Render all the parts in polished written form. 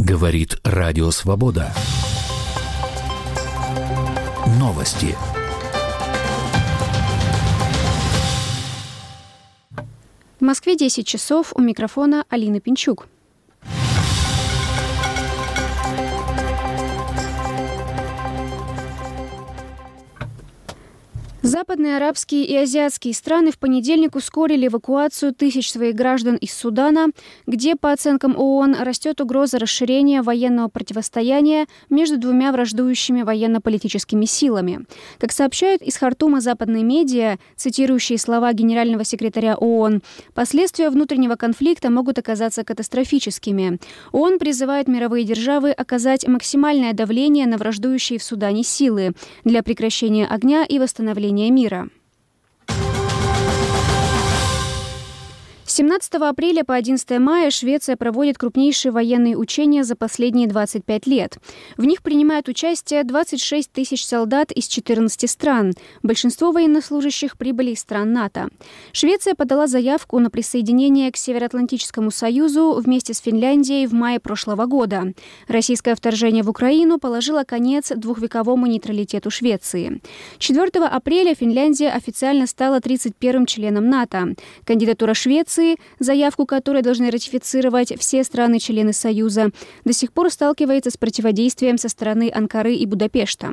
Говорит Радио Свобода. Новости. В Москве 10 часов, у микрофона Алина Пинчук. Западные арабские и азиатские страны в понедельник ускорили эвакуацию тысяч своих граждан из Судана, где, по оценкам ООН, растет угроза расширения военного противостояния между двумя враждующими военно-политическими силами. Как сообщают из Хартума западные медиа, цитирующие слова генерального секретаря ООН, последствия внутреннего конфликта могут оказаться катастрофическими. ООН призывает мировые державы оказать максимальное давление на враждующие в Судане силы для прекращения огня и восстановления мира. С 17 апреля по 11 мая Швеция проводит крупнейшие военные учения за последние 25 лет. В них принимают участие 26 тысяч солдат из 14 стран. Большинство военнослужащих прибыли из стран НАТО. Швеция подала заявку на присоединение к Североатлантическому союзу вместе с Финляндией в мае прошлого года. Российское вторжение в Украину положило конец двухвековому нейтралитету Швеции. 4 апреля Финляндия официально стала 31-м членом НАТО. Кандидатура Швеции, заявку которой должны ратифицировать все страны-члены Союза, до сих пор сталкивается с противодействием со стороны Анкары и Будапешта.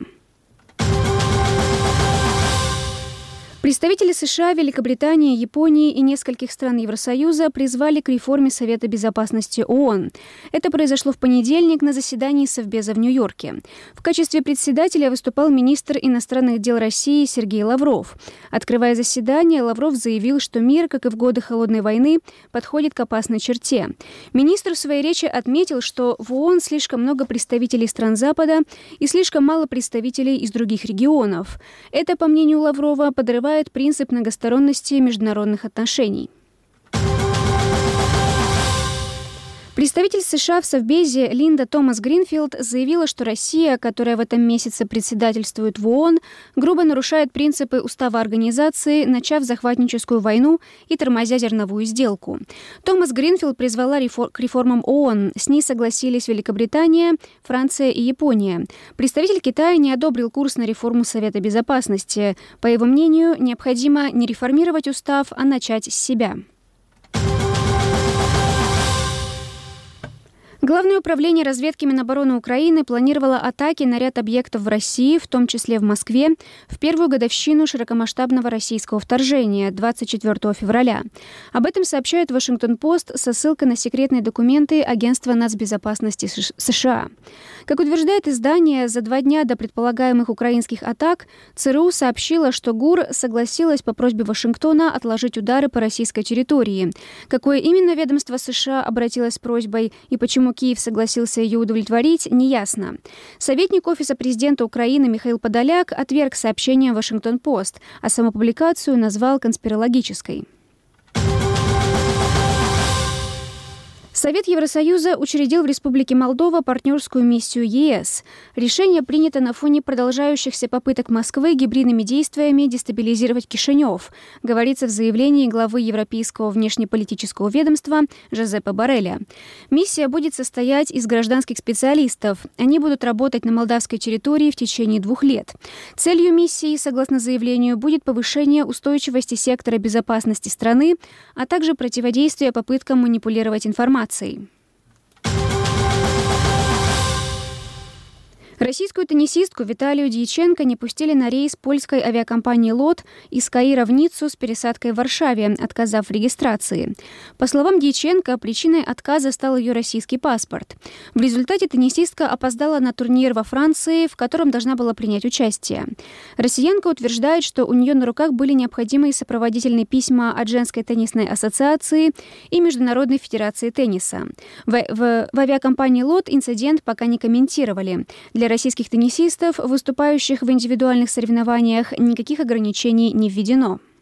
Представители США, Великобритании, Японии и нескольких стран Евросоюза призвали к реформе Совета безопасности ООН. Это произошло в понедельник на заседании Совбеза в Нью-Йорке. В качестве председателя выступал министр иностранных дел России Сергей Лавров. Открывая заседание, Лавров заявил, что мир, как и в годы Холодной войны, подходит к опасной черте. Министр в своей речи отметил, что в ООН слишком много представителей стран Запада и слишком мало представителей из других регионов. Это, по мнению Лаврова, подрывает принцип многосторонности международных отношений. Представитель США в Совбезе Линда Томас-Гринфилд заявила, что Россия, которая в этом месяце председательствует в ООН, грубо нарушает принципы устава организации, начав захватническую войну и тормозя зерновую сделку. Томас-Гринфилд призвала к реформам ООН. С ней согласились Великобритания, Франция и Япония. Представитель Китая не одобрил курс на реформу Совета Безопасности. По его мнению, необходимо не реформировать устав, а начать с себя. Главное управление разведки Минобороны Украины планировало атаки на ряд объектов в России, в том числе в Москве, в первую годовщину широкомасштабного российского вторжения 24 февраля. Об этом сообщает Вашингтон-Пост со ссылкой на секретные документы Агентства нацбезопасности США. Как утверждает издание, за 2 дня до предполагаемых украинских атак ЦРУ сообщила, что ГУР согласилась по просьбе Вашингтона отложить удары по российской территории. Какое именно ведомство США обратилось с просьбой и почему Киев согласился ее удовлетворить, неясно. Советник Офиса президента Украины Михаил Подоляк отверг сообщение «Вашингтон-Пост», а саму публикацию назвал конспирологической. Совет Евросоюза учредил в Республике Молдова партнерскую миссию ЕС. Решение принято на фоне продолжающихся попыток Москвы гибридными действиями дестабилизировать Кишинев, говорится в заявлении главы Европейского внешнеполитического ведомства Жозепа Борреля. Миссия будет состоять из гражданских специалистов. Они будут работать на молдавской территории в течение 2 лет. Целью миссии, согласно заявлению, будет повышение устойчивости сектора безопасности страны, а также противодействие попыткам манипулировать информацией. Российскую теннисистку Виталию Дьяченко не пустили на рейс польской авиакомпании «Лот» из Каира в Ниццу с пересадкой в Варшаве, отказав в регистрации. По словам Дьяченко, причиной отказа стал ее российский паспорт. В результате теннисистка опоздала на турнир во Франции, в котором должна была принять участие. Россиянка утверждает, что у нее на руках были необходимые сопроводительные письма от Женской теннисной ассоциации и Международной федерации тенниса. В авиакомпании «Лот» инцидент пока не комментировали. Для российских теннисистов, выступающих в индивидуальных соревнованиях, никаких ограничений не введено.